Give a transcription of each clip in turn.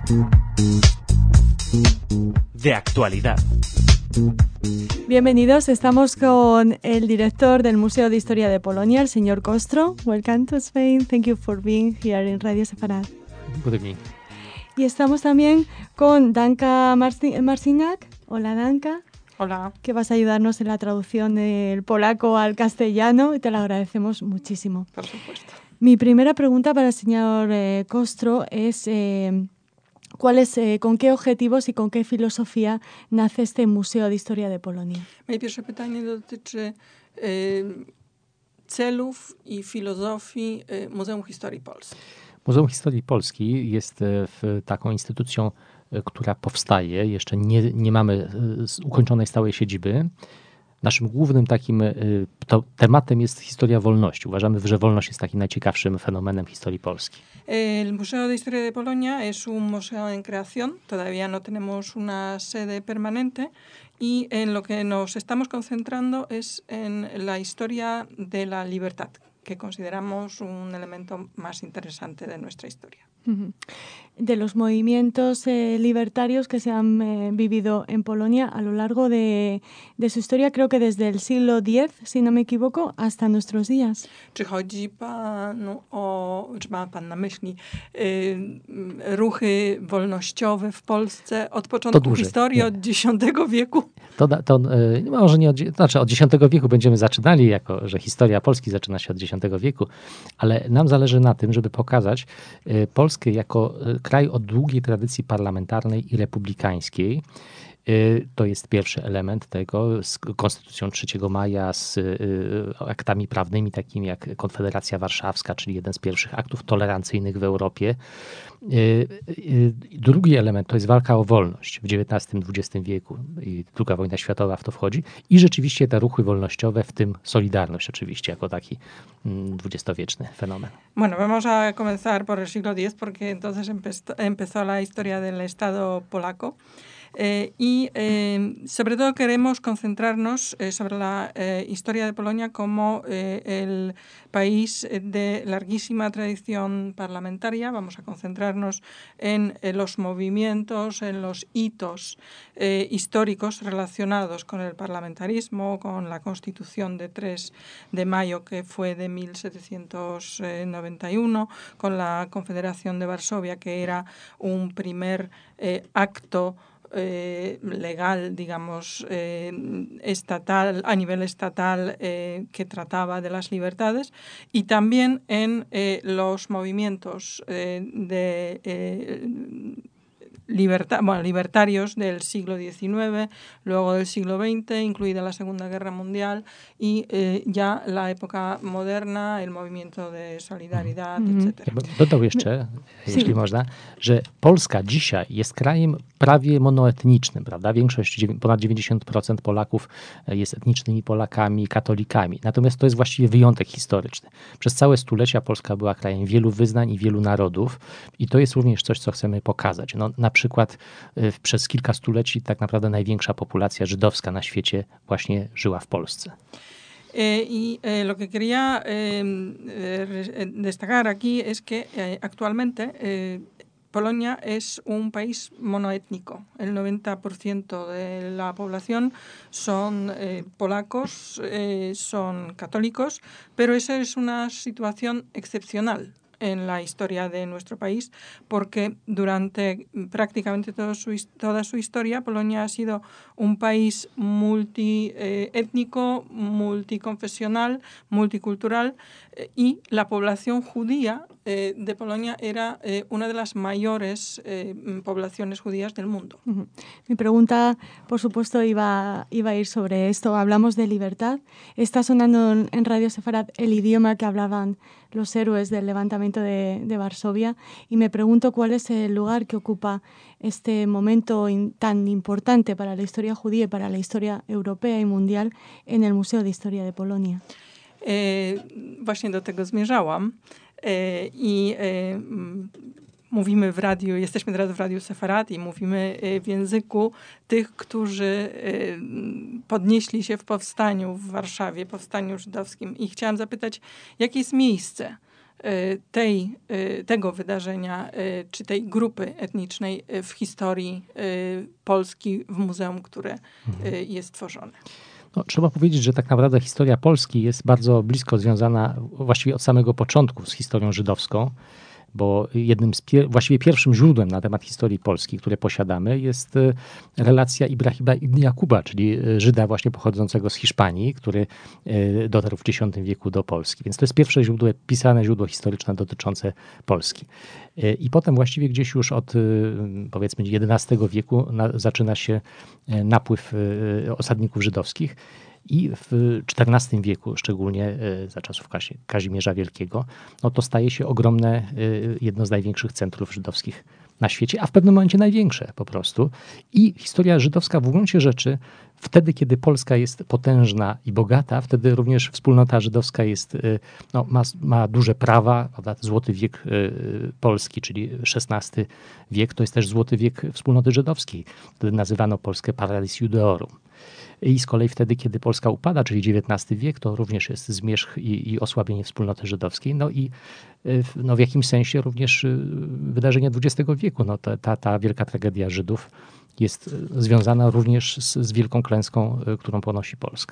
De actualidad. Bienvenidos, estamos con el director del Museo de Historia de Polonia, el señor Kostro. Welcome to Spain. Thank you for being here in Radio Sefarad. Good evening. Y estamos también con Danka Marciniak. Hola, Danka. Hola. Que vas a ayudarnos en la traducción del polaco al castellano y te lo agradecemos muchísimo. Por supuesto. Mi primera pregunta para el señor Kostro es ¿con qué objetivos y con qué filosofía nace este Museo de Historia de Polonia? Moje pierwsze pytanie dotyczy celów i filozofii Muzeum Historii Polski. Muzeum Historii Polski jest taką instytucją, która powstaje. Jeszcze nie mamy ukończonej stałej siedziby. Naszym głównym takim tematem jest historia wolności. Uważamy, że wolność jest takim najciekawszym fenomenem historii Polski. El Museo de Historia de Polonia es un museo en creación. Todavía no tenemos una sede permanente y en lo que nos estamos concentrando es en la historia de la libertad, que consideramos un elemento más interesante de nuestra historia. De los movimientos libertarios que se han vivido en Polonia a lo largo de su historia, creo que desde el siglo X, si no me equivoco, hasta nuestros días. Czy ma pan na myśli ruchy wolnościowe w Polsce od początku historii, od X wieku? Może nie od X wieku będziemy zaczynali, jako że historia Polski zaczyna się od X wieku, ale nam zależy na tym, żeby pokazać Polskę jako kraj o długiej tradycji parlamentarnej i republikańskiej. To jest pierwszy element tego, z Konstytucją 3 maja, z aktami prawnymi takimi jak Konfederacja Warszawska, czyli jeden z pierwszych aktów tolerancyjnych w Europie. Drugi element to jest walka o wolność w XIX-XX wieku i II wojna światowa w to wchodzi i rzeczywiście te ruchy wolnościowe, w tym Solidarność oczywiście jako taki dwudziestowieczny fenomen. Bueno, vamos a comenzar por el siglo X porque entonces empezó la historia del Estado polaco. Sobre todo queremos concentrarnos sobre la historia de Polonia como el país de larguísima tradición parlamentaria. Vamos a concentrarnos en los movimientos, en los hitos históricos relacionados con el parlamentarismo, con la Constitución de 3 de mayo que fue de 1791, con la Confederación de Varsovia que era un primer acto legal, digamos, estatal, a nivel estatal, que trataba de las libertades, y también en los movimientos libertarios del siglo XIX, luego del siglo XX, incluida la Segunda Guerra Mundial y ya la época moderna, el movimiento de solidaridad, etc. Dodał jeszcze, jeśli można, że Polska dzisiaj jest krajem prawie monoetnicznym, prawda? Większość, ponad 90% Polaków jest etnicznymi Polakami, katolikami. Natomiast to jest właściwie wyjątek historyczny. Przez całe stulecia Polska była krajem wielu wyznań i wielu narodów i to jest również coś, co chcemy pokazać. Na przykład przez kilka stuleci tak naprawdę największa populacja żydowska na świecie właśnie żyła w Polsce. Lo que quería destacar aquí es que actualmente Polonia es un país monoétnico. El 90% de la población son polacos, son católicos, pero esa es una situación excepcional en la historia de nuestro país, porque durante prácticamente toda su historia Polonia ha sido un país multiétnico, multiconfesional, multicultural, y la población judía de Polonia era una de las mayores poblaciones judías del mundo. Mi pregunta, por supuesto, iba a ir sobre esto. Hablamos de libertad. Está sonando en Radio Sefarad el idioma que hablaban los héroes del levantamiento de Varsovia, y me pregunto cuál es el lugar que ocupa este momento tan importante para la historia judía y para la historia europea y mundial en el Museo de Historia de Polonia. Właśnie do tego zmierzałam i mówimy w radiu, jesteśmy teraz w Radiu Sefarad i mówimy w języku tych, którzy podnieśli się w powstaniu w Warszawie, powstaniu żydowskim. I chciałam zapytać, jakie jest miejsce tego wydarzenia, czy tej grupy etnicznej w historii Polski w muzeum, które jest tworzone. No, trzeba powiedzieć, że tak naprawdę historia Polski jest bardzo blisko związana właściwie od samego początku z historią żydowską, bo jednym z właściwie pierwszym źródłem na temat historii Polski, które posiadamy, jest relacja Ibrahima ibn Jakuba, czyli Żyda właśnie pochodzącego z Hiszpanii, który dotarł w X wieku do Polski. Więc to jest pierwsze źródło, pisane źródło historyczne dotyczące Polski. I potem właściwie gdzieś już od powiedzmy XI wieku zaczyna się napływ osadników żydowskich. I w XIV wieku, szczególnie za czasów Kazimierza Wielkiego, no to staje się ogromne, jedno z największych centrów żydowskich na świecie, a w pewnym momencie największe po prostu. I historia żydowska w gruncie rzeczy, wtedy kiedy Polska jest potężna i bogata, wtedy również wspólnota żydowska jest, no, ma duże prawa, prawda? Złoty wiek Polski, czyli XVI wiek, to jest też złoty wiek wspólnoty żydowskiej. Wtedy nazywano Polskę Paradis Judeorum. I z kolei wtedy, kiedy Polska upada, czyli XIX wiek, to również jest zmierzch i osłabienie wspólnoty żydowskiej. No i no w jakimś sensie również wydarzenia XX wieku. No ta wielka tragedia Żydów jest związana również z wielką klęską, którą ponosi Polska.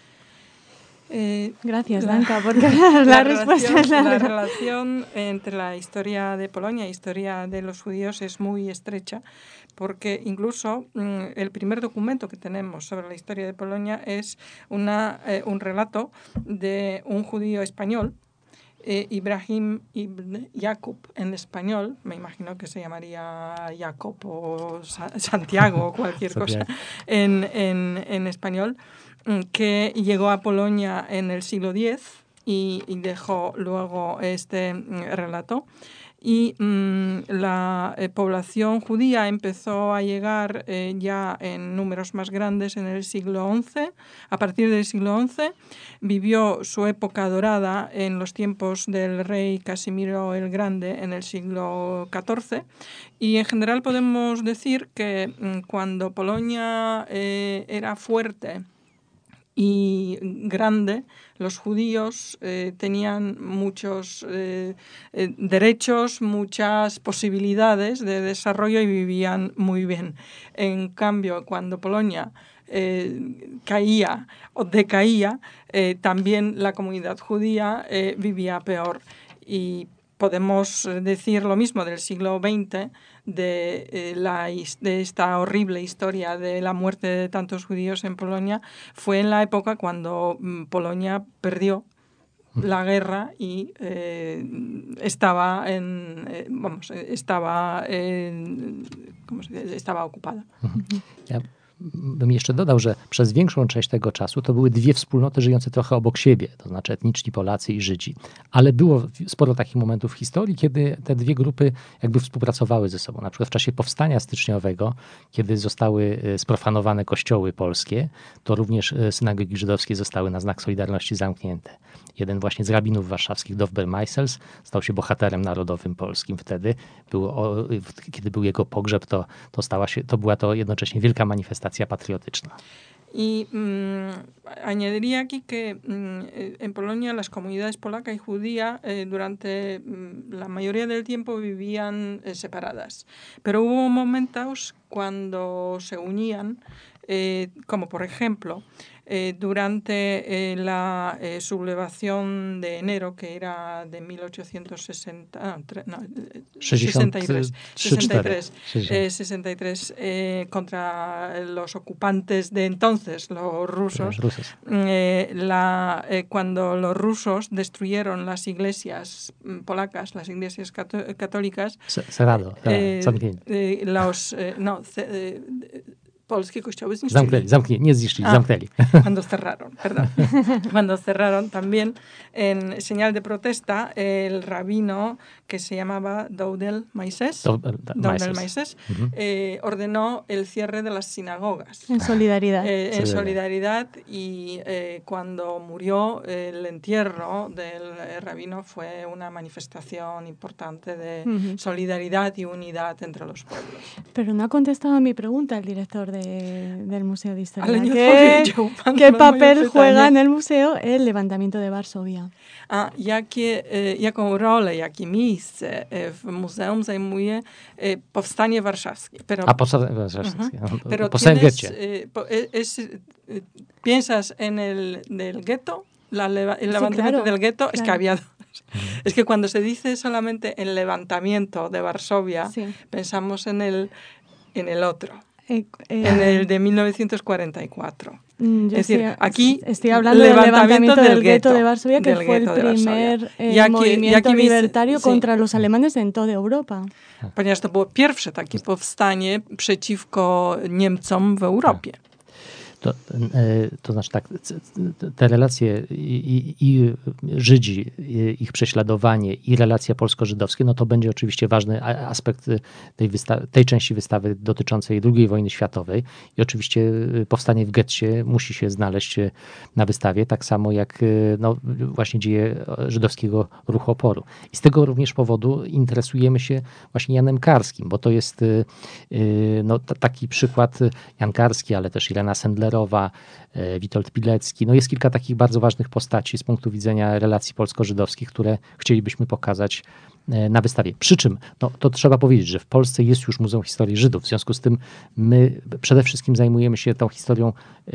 Gracias, Danka, porque la respuesta es la relación entre la historia de Polonia y historia de los judíos es muy estrecha, porque incluso el primer documento que tenemos sobre la historia de Polonia es un relato de un judío español, Ibrahim ibn Jakub en español, me imagino que se llamaría Jacob o Santiago o cualquier cosa en español, que llegó a Polonia en el siglo X y dejó luego este relato. Y la población judía empezó a llegar ya en números más grandes en el siglo XI. A partir del siglo XI vivió su época dorada en los tiempos del rey Casimiro el Grande en el siglo XIV. Y en general podemos decir que cuando Polonia era fuerte y grande, los judíos tenían muchos derechos, muchas posibilidades de desarrollo y vivían muy bien. En cambio, cuando Polonia caía o decaía, también la comunidad judía vivía peor. Y podemos decir lo mismo del siglo XX, de esta horrible historia de la muerte de tantos judíos en Polonia. Fue en la época cuando Polonia perdió la guerra y estaba ocupada. Ja bym jeszcze dodał, że przez większą część tego czasu to były dwie wspólnoty żyjące trochę obok siebie, to znaczy etniczni Polacy i Żydzi. Ale było sporo takich momentów w historii, kiedy te dwie grupy jakby współpracowały ze sobą. Na przykład w czasie powstania styczniowego, kiedy zostały sprofanowane kościoły polskie, to również synagogi żydowskie zostały na znak solidarności zamknięte. Jeden właśnie z rabinów warszawskich, Dovber Meisels, stał się bohaterem narodowym polskim wtedy. Kiedy był jego pogrzeb, to była to jednocześnie wielka manifestacja patriotyczna. Y añadiría aquí que en Polonia las comunidades polaca y judía durante la mayoría del tiempo vivían separadas. Pero hubo momentos cuando se unían, como por ejemplo durante la sublevación de enero, que era de 63, contra los ocupantes de entonces, los rusos. Cuando los rusos destruyeron las iglesias polacas, las iglesias católicas, polskie kościoły zniszczyli. Zamknęli. Cuando cerraron también, en señal de protesta, el rabino que se llamaba Doudel Maises ordenó el cierre de las sinagogas. En solidaridad. En solidaridad, y cuando murió, el entierro del rabino fue una manifestación importante de solidaridad y unidad entre los pueblos. Pero no ha contestado a mi pregunta el director del Museo de Historia. Ale nie ¿Qué odpowiedział pan qué na moje papel pytanie. juega en el museo el levantamiento de Varsovia? A jaką rolę, jakie miejsce w muzeum zajmuje powstanie warszawskie? Pero powstanie w tienes, getcie. ¿Piensas en el del gueto? El levantamiento claro, del gueto, claro. es que había dos. Es que cuando se dice solamente el levantamiento de Varsovia, Sí. pensamos en el otro, En en el de 1944. Es decir, aquí estoy hablando del levantamiento del gueto de Varsovia, que fue el primer movimiento libertario contra los alemanes en toda Europa. Ponieważ to było pierwsze takie powstanie przeciwko Niemcom w Europie. To znaczy tak, te relacje i Żydzi, ich prześladowanie i relacje polsko-żydowskie, no to będzie oczywiście ważny aspekt tej części wystawy dotyczącej II wojny światowej i oczywiście powstanie w getcie musi się znaleźć na wystawie, tak samo jak no, właśnie dzieje żydowskiego ruchu oporu. I z tego również powodu interesujemy się właśnie Janem Karskim, bo to jest no, taki przykład Jan Karski, ale też Irena Sendlerowa, Witold Pilecki. No jest kilka takich bardzo ważnych postaci z punktu widzenia relacji polsko-żydowskich, które chcielibyśmy pokazać na wystawie. Przy czym, no, to trzeba powiedzieć, że w Polsce jest już Muzeum Historii Żydów, w związku z tym my przede wszystkim zajmujemy się tą historią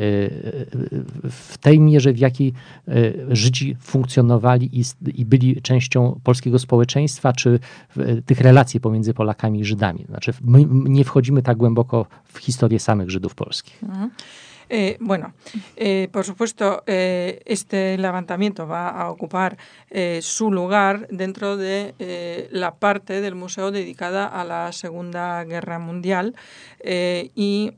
w tej mierze, w jakiej Żydzi funkcjonowali i byli częścią polskiego społeczeństwa, czy tych relacji pomiędzy Polakami i Żydami. Znaczy my nie wchodzimy tak głęboko w historię samych Żydów polskich. Bueno, por supuesto, este levantamiento va a ocupar su lugar dentro de la parte del museo dedicada a la Segunda Guerra Mundial y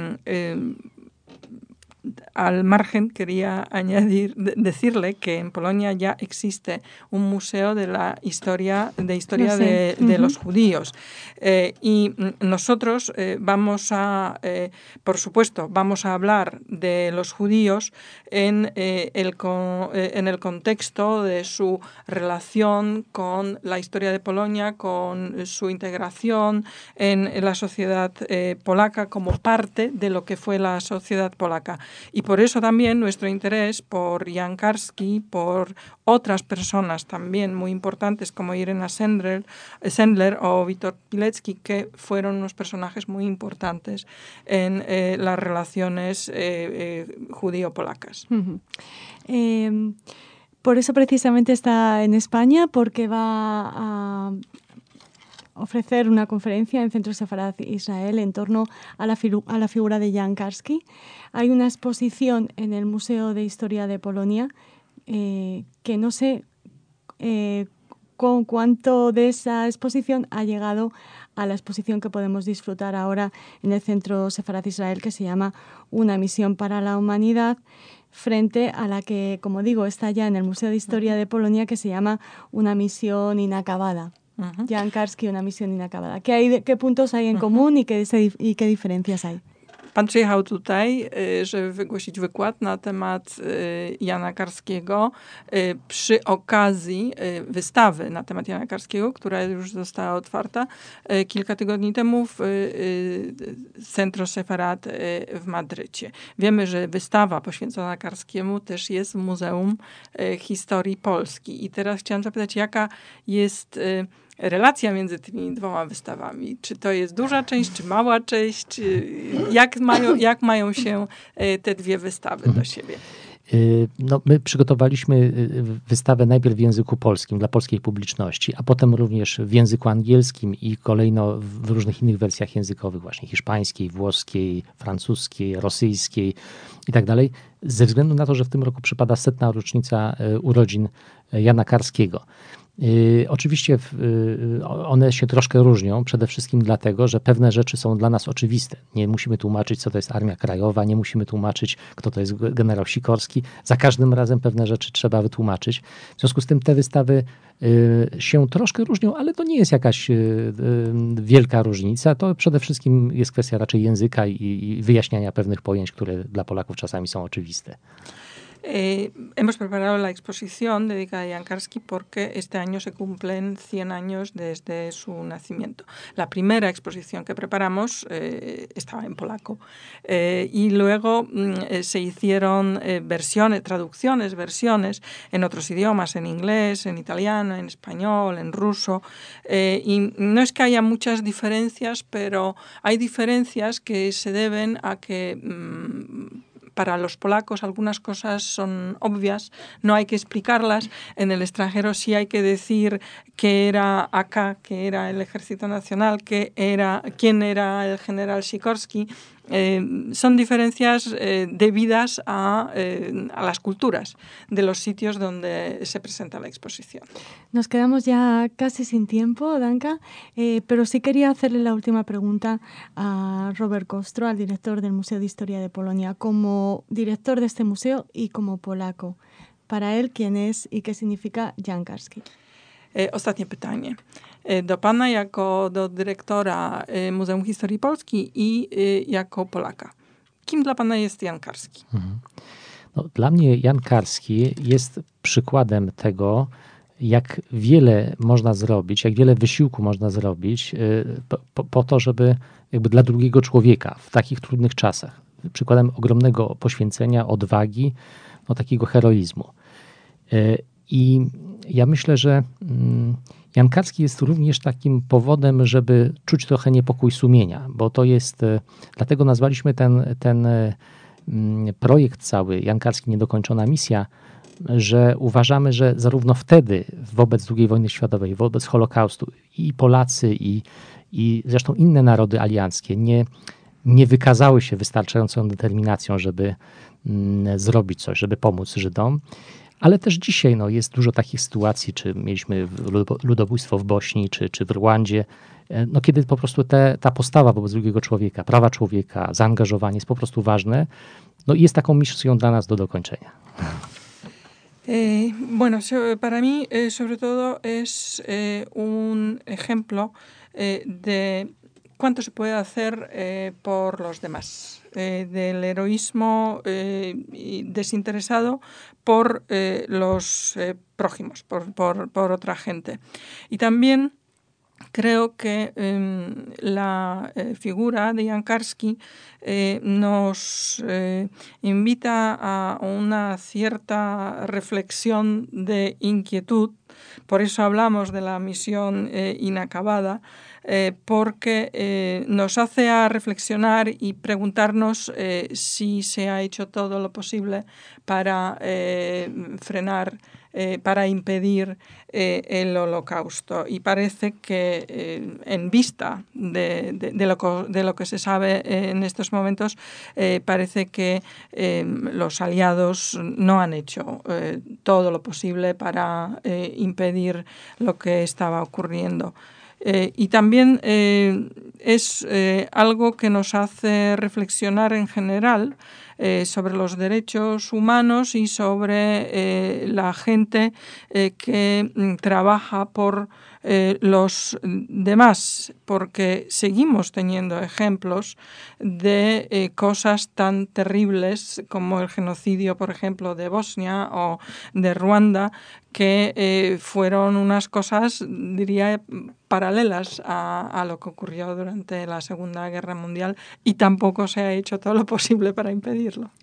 al margen quería decirle que en Polonia ya existe un museo de la historia de los judíos y nosotros por supuesto vamos a hablar de los judíos en el contexto de su relación con la historia de Polonia, con su integración en la sociedad polaca como parte de lo que fue la sociedad polaca. Y por eso también nuestro interés por Jan Karski, por otras personas también muy importantes como Irena Sendler o Witold Pilecki, que fueron unos personajes muy importantes en las relaciones judío-polacas. Por eso precisamente está en España, porque va a ofrecer una conferencia en Centro Sefarad Israel en torno a la figura de Jan Karski. Hay una exposición en el Museo de Historia de Polonia que no sé con cuánto de esa exposición ha llegado a la exposición que podemos disfrutar ahora en el Centro Sefarad Israel, que se llama Una misión para la humanidad, frente a la que, como digo, está ya en el Museo de Historia de Polonia, que se llama Una misión inacabada. Jan Karski, Una misión inacabada. ¿Qué puntos hay en común y qué diferencias hay? Pan przyjechał tutaj, żeby wygłosić wykład na temat Jana Karskiego przy okazji wystawy na temat Jana Karskiego, która już została otwarta kilka tygodni temu w Centro Sefarad w Madrycie. Wiemy, że wystawa poświęcona Karskiemu też jest w Muzeum Historii Polski. I teraz chciałam zapytać, jaka jest relacja między tymi dwoma wystawami? Czy to jest duża część, czy mała część? Jak mają się te dwie wystawy do siebie? No, my przygotowaliśmy wystawę najpierw w języku polskim dla polskiej publiczności, a potem również w języku angielskim i kolejno w różnych innych wersjach językowych, właśnie hiszpańskiej, włoskiej, francuskiej, rosyjskiej i tak dalej, ze względu na to, że w tym roku przypada 100. rocznica urodzin Jana Karskiego. Oczywiście one się troszkę różnią, przede wszystkim dlatego, że pewne rzeczy są dla nas oczywiste. Nie musimy tłumaczyć, co to jest Armia Krajowa, nie musimy tłumaczyć, kto to jest generał Sikorski. Za każdym razem pewne rzeczy trzeba wytłumaczyć. W związku z tym te wystawy się troszkę różnią, ale to nie jest jakaś wielka różnica. To przede wszystkim jest kwestia raczej języka i wyjaśniania pewnych pojęć, które dla Polaków czasami są oczywiste. Hemos preparado la exposición dedicada a Jan Karski porque este año se cumplen 100 años desde su nacimiento. La primera exposición que preparamos estaba en polaco y luego se hicieron traducciones, versiones en otros idiomas, en inglés, en italiano, en español, en ruso. Y no es que haya muchas diferencias, pero hay diferencias que se deben a que para los polacos algunas cosas son obvias, no hay que explicarlas. En el extranjero sí hay que decir qué era AK, qué era el Ejército Nacional, quién era el general Sikorski. Son diferencias debidas a las culturas de los sitios donde se presenta la exposición. Nos quedamos ya casi sin tiempo, Danka, pero sí quería hacerle la última pregunta a Robert Kostro, al director del Museo de Historia de Polonia, como director de este museo y como polaco. Para él, ¿quién es y qué significa Jan Karski? Ostatnie pytanie. Do pana jako do dyrektora Muzeum Historii Polski i jako Polaka. Kim dla pana jest Jan Karski? No, dla mnie Jan Karski jest przykładem tego, jak wiele można zrobić, jak wiele wysiłku można zrobić po to, żeby jakby dla drugiego człowieka w takich trudnych czasach. Przykładem ogromnego poświęcenia, odwagi, no, takiego heroizmu. I ja myślę, że Jan Karski jest również takim powodem, żeby czuć trochę niepokój sumienia, bo to jest, dlatego nazwaliśmy ten projekt cały Jan Karski Niedokończona misja, że uważamy, że zarówno wtedy wobec II wojny światowej, wobec Holokaustu i Polacy i zresztą inne narody alianckie nie wykazały się wystarczającą determinacją, żeby zrobić coś, żeby pomóc Żydom. Ale też dzisiaj jest dużo takich sytuacji, czy mieliśmy ludobójstwo w Bośni, czy w Rwandzie, kiedy po prostu ta postawa wobec drugiego człowieka, prawa człowieka, zaangażowanie jest po prostu ważne, i jest taką misją dla nas do dokończenia. Bueno, para mí sobre todo es un ejemplo de cuánto se puede hacer por los demás, del heroísmo desinteresado por los prójimos, por otra gente. Y también creo que la figura de Jan Karski nos invita a una cierta reflexión de inquietud. Por eso hablamos de la misión inacabada, porque nos hace a reflexionar y preguntarnos si se ha hecho todo lo posible para frenar, para impedir el Holocausto. Y parece que en vista de lo que se sabe en estos momentos, parece que los aliados no han hecho todo lo posible para impedir lo que estaba ocurriendo. Y también es algo que nos hace reflexionar en general sobre los derechos humanos y sobre la gente que trabaja por los demás, porque seguimos teniendo ejemplos de cosas tan terribles como el genocidio, por ejemplo, de Bosnia o de Ruanda, que fueron unas cosas, diría, paralelas a lo que ocurrió durante la Segunda Guerra Mundial, y tampoco se ha hecho todo lo posible para impedirlo.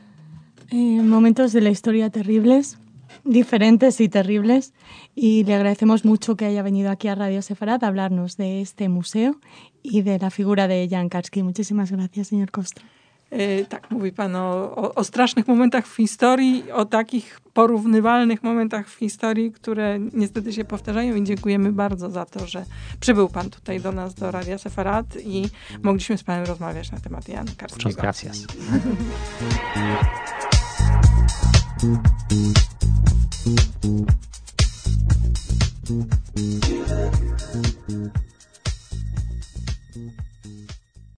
Momentos de la historia terribles, diferentes y terribles, y le agradecemos mucho que haya venido aquí a Radio Sefarad a hablarnos de este museo y de la figura de Jan Karski. Muchísimas gracias, señor Kostro. Tak, mówi Pan o strasznych momentach w historii, o takich porównywalnych momentach w historii, które niestety się powtarzają, i dziękujemy bardzo za to, że przybył Pan tutaj do nas, do Radia Sefarad, i mogliśmy z Panem rozmawiać na temat Jana Karskiego. Muchas gracias.